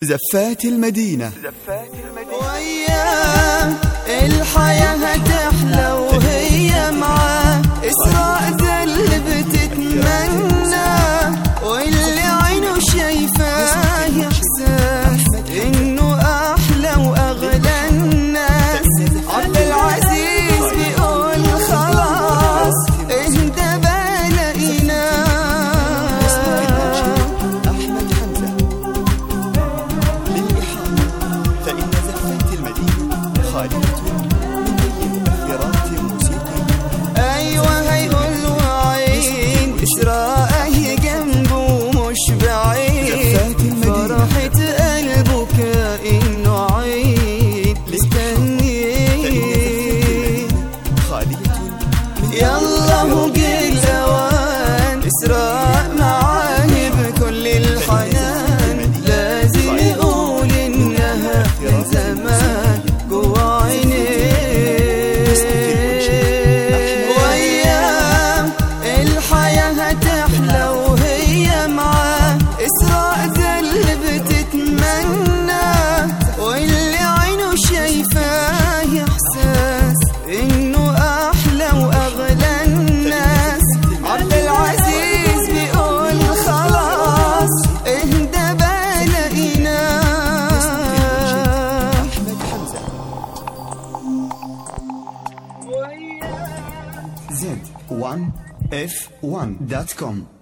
زفات المدينة. وياه الحياة هتحلى وهي معاه، إسراء ذا اللي بتتمنى، واللي عينه شايفاه إحساس إنه أحلى وأغلى الناس. عبد العزيز بيقول خلاص اهدى بلاقينا. أحمد حمزة للإحاطة، فإن زفات المدينة خالية من أي مؤثرات موسيقية. أيوة هيقول وعين إسراء هي جنبه مش بعيد، فرحة قلبه كأنه عيد مستنيه. يلا هو جه الأوان، إسراء معاه بكل الحنان، لازم يقول إنها من زمان جوا عينيه. وياه الحياة هتحلى وهي معاه، إسراء ذا اللي بتتمنى، واللي عينه شايفاه إحساس إنه أحلى وأغلى الناس. عبد العزيز بيقول خلاص اهدى بلاقينا. أحمد حمزة Z1F1.com